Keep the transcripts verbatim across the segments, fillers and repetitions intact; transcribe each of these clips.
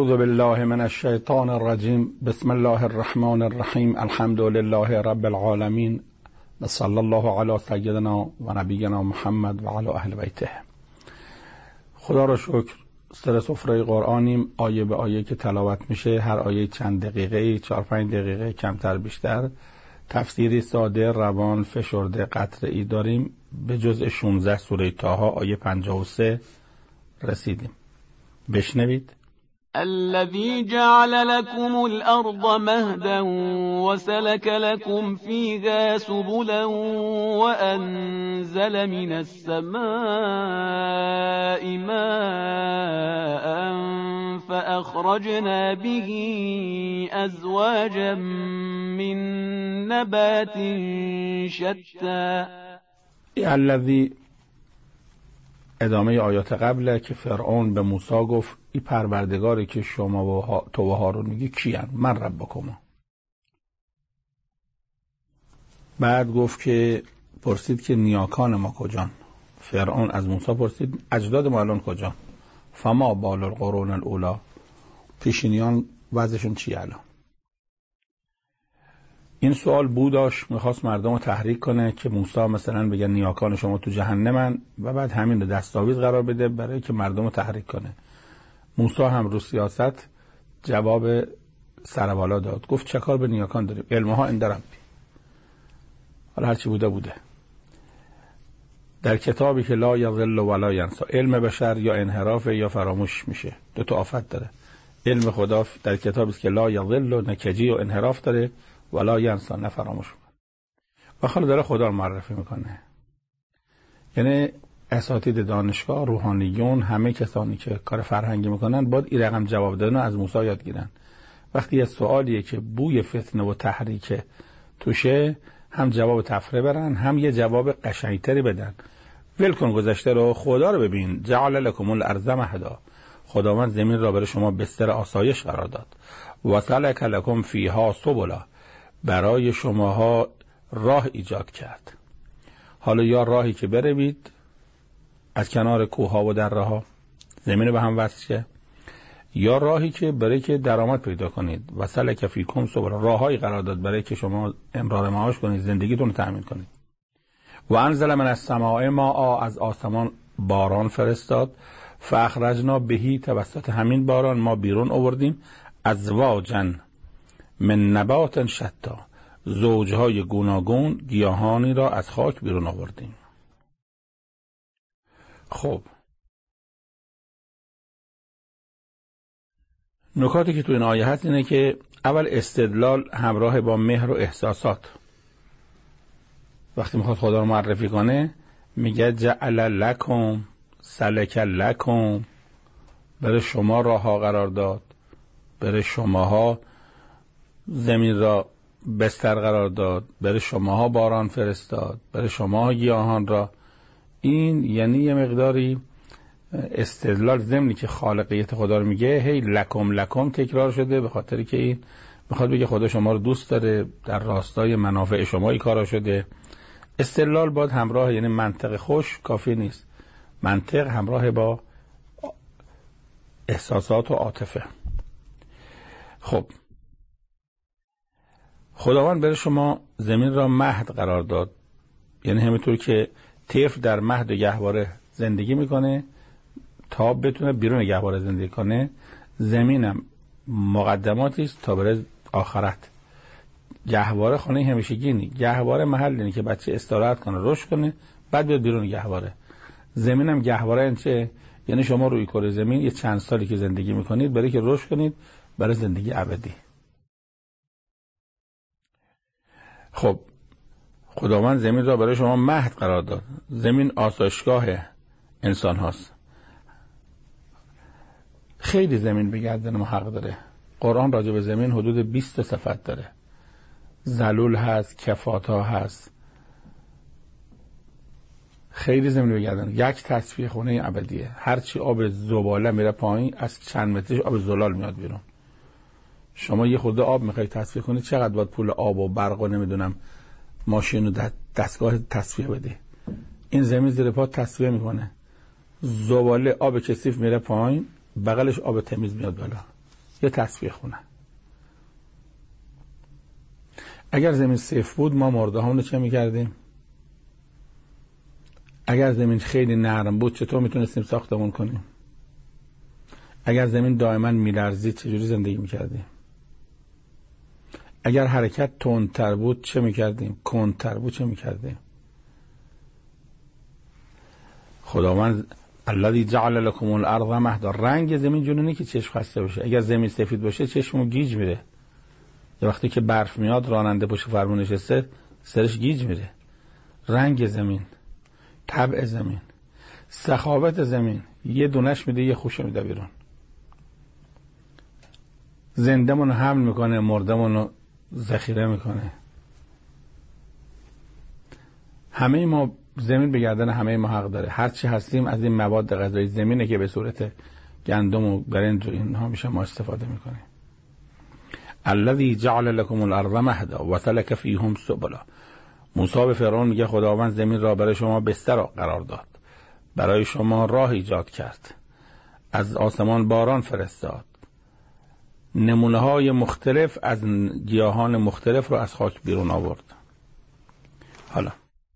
اعوذ بالله من الشیطان الرجیم. بسم الله الرحمن الرحیم. الحمد لله رب العالمین و صلی الله علی سیدنا و نبینا محمد و علی اهل بیته. خدا را شکر، سر سفره قرآنیم، آیه به آیه که تلاوت میشه، هر آیه چند دقیقه، چهار پنج دقیقه کمتر بیشتر. تفسیری ساده، روان، فشرده، قطعی داریم. به جزء شانزده سوره طه آیه پنجاه و سه رسیدیم. بشنوید. الذي جعل لكم الأرض مهدا وسلك لكم فيها سبلا وأنزل من السماء ماء فأخرجنا به أزواجا من نبات شتى. الذي ادامه آیات قبله که فرعون به موسی گفت این پروردگاری که شما و تو و هارون میگی کیان؟ من ربکما. بعد گفت که پرسید که نیاکان ما کجان؟ فرعون از موسی پرسید اجداد ما الان کجان؟ فما بال القرون الاولی، پیشینیان وضعشون چی الان؟ این سوال بوداش، میخواست مردم رو تحریک کنه که موسی مثلا بگه نیاکان شما تو جهنمن و بعد همین رو دستاویز قرار بده برای که مردم رو تحریک کنه. موسی هم رو سیاست جواب سربالا داد، گفت چه کار به نیاکان داریم؟ علمها عند ربی. حالا هرچی بوده بوده. در کتابی که لا یضل ولا ینسی، علم بشر یا انحراف یا فراموش میشه، دو تا آفت داره. علم خدا در کتابی است که لا یضل و نکجی و انحراف داره، ولا ینسی نه فراموش میکنه. و خاله داره خدا رو معرفی میکنه. یعنی اساتید دانشگاه، روحانیون، همه کسانی که کار فرهنگی میکنن باید این رقم جواب دادن از موسی یاد گیرن. وقتی یه سوالیه که بوی فتنه و تحریک توشه، هم جواب تفره برن، هم یه جواب قشنگتری بدن. ول کن گذشته رو، خدا رو ببین. جعل لکم الارض مهدا، خداوند زمین را برای شما بستر آسایش قرار داد. و سلک لکم فیها سبلا، برای شماها راه ایجاد کرد. حالا یا راهی که بروید از کنار کوها و دره ها زمین به هم وصل شه، یا راهی که برای که درآمد پیدا کنید. و سلک فیکم سبلا، راههایی قرار داد برای که شما امرار معاش کنید، زندگیتون رو تأمین کنید. و انزل من السماء ماء، از آسمان باران فرستاد. فاخرجنا بهی، توسط همین باران ما بیرون آوردیم. ازواجا من نبات شتی، زوجهای گوناگون گیاهانی را از خاک بیرون آوردیم. خب نکاتی که تو این آیه هست اینه که اول استدلال همراه با مهر و احساسات. وقتی میخواد خدا رو معرفی کنه میگه جعل لکم، سلک لکم، برای شما راه ها قرار داد، برای شماها زمین را بستر قرار داد، برای شماها باران فرستاد، برای شماها گیاهان را. این یعنی یه مقداری استدلال ضمنی که خالقیت خدا رو میگه، هی لکم لکم تکرار شده، به خاطری که این میخواد بگه خدا شما رو دوست داره، در راستای منافع شما این کارا شده. استدلال باید همراه، یعنی منطق خوش کافی نیست، منطق همراه با احساسات و عاطفه. خب خداوند برای شما زمین را مهد قرار داد، یعنی همینطور که طفل در مهد و گهواره زندگی میکنه تا بتونه بیرون گهواره زندگی کنه، زمینم مقدماتی است تا برای آخرت. گهواره خانه همیشگی نی، گهواره محلی نی که بچه استراحت کنه، رشد کنه، بعد بیاد بیرون گهواره. زمینم گهواره انچه، یعنی شما روی کره زمین یه چند سالی که زندگی میکنید برای که رشد کنید برای زندگی ابدی. خب خداوند زمین را برای شما مهد قرار داد. زمین آسایشگاه انسان هاست. خیلی زمین به گردن ما حق داره. قرآن راجع به زمین حدود بیست صفت داره. ذلول هست، کفاتا هست، خیلی زمین به گردن. یک تصفیه خونه ابدیه. هرچی آب زباله میره پایین، از چند مترش آب زلال میاد بیرون. شما یه خورده آب میخوای تصفیه کنی، چقدر باید پول آب و برق و نمیدونم ماشین و دستگاه تصفیه بده؟ این زمین زیر پا تصفیه میکنه. زباله آب کثیف میره پایین، بغلش آب تمیز میاد بالا. یه تصفیه خونه. اگر زمین صفر بود ما مرده همونو چه میکردیم؟ اگر زمین خیلی نرم بود چطور میتونستیم ساختمون کنیم؟ اگر زمین دائما میلرزید چجوری زندگی میکردیم؟ اگر حرکت تندتر بود چه میکردیم؟ کندتر بود چه میکردیم؟ خداوند الذی جعل لكم الارض مهدا، رنگ زمین جونونه که چشم خسته بشه. اگر زمین سفید باشه چشمو گیج میره. یه وقتی که برف میاد راننده پشت فرمون نشسته سرش گیج میره. رنگ زمین، طبع زمین، سخاوت زمین، یه دونش میده یه خوشه میده بیرون. زندمون حمل میکنه، مردمون ذخیره میکنه. همه ما زمین به گردن همه ما حق داره. هر چی هستیم از این مواد غذایی زمینه که به صورت گندم و برنج و اینها میشه ما استفاده میکنیم. الذی جعل لكم الارض مهدا و سلک فیهم سبلا. موسی به فرعون میگه خداوند زمین را برای شما بستر قرار داد، برای شما راه ایجاد کرد، از آسمان باران فرستاد، نمونه های مختلف از گیاهان مختلف رو از خاک بیرون آورد. حالا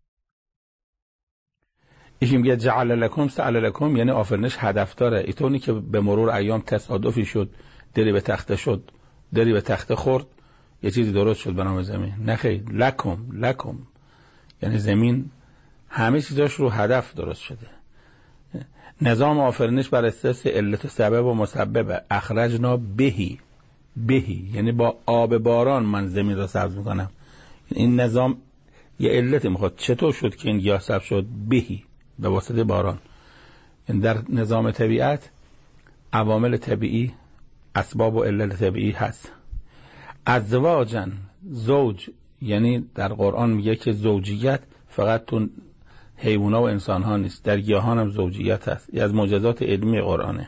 یکی میگه جعل لکم سعل لکم، یعنی آفرینش هدف داره. اینطوری که به مرور ایام تصادفی شد دری به تخته شد، دری به تخته خورد، یه چیزی درست شد به نام زمین. نه خیر، لکم لکم یعنی زمین همه چیزاش رو هدف درست شده. نظام آفرینش بر اساس علت و سبب و مسبب. اخرجنا بهی، بهی یعنی با آب باران من زمین را سبز میکنم. این نظام یه علت میخواد. چطور شد که این گیاه سبز شد؟ بهی، به واسطه باران. یعنی در نظام طبیعت عوامل طبیعی اسباب و علت طبیعی هست. ازواجا، زوج یعنی در قرآن میگه که زوجیت فقط تو حیوانات و انسان ها نیست، در گیاهان هم زوجیت هست. یه از معجزات علمی قرآنه.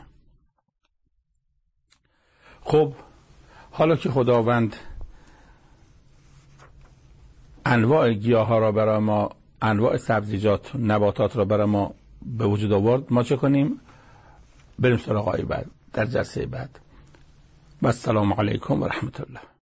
خب حالا که خداوند انواع گیاه ها را برای ما، انواع سبزیجات نباتات را برای ما به وجود آورد، ما چه کنیم؟ بریم سراغ آیه بعد در جلسه بعد. و السلام علیکم و رحمت الله.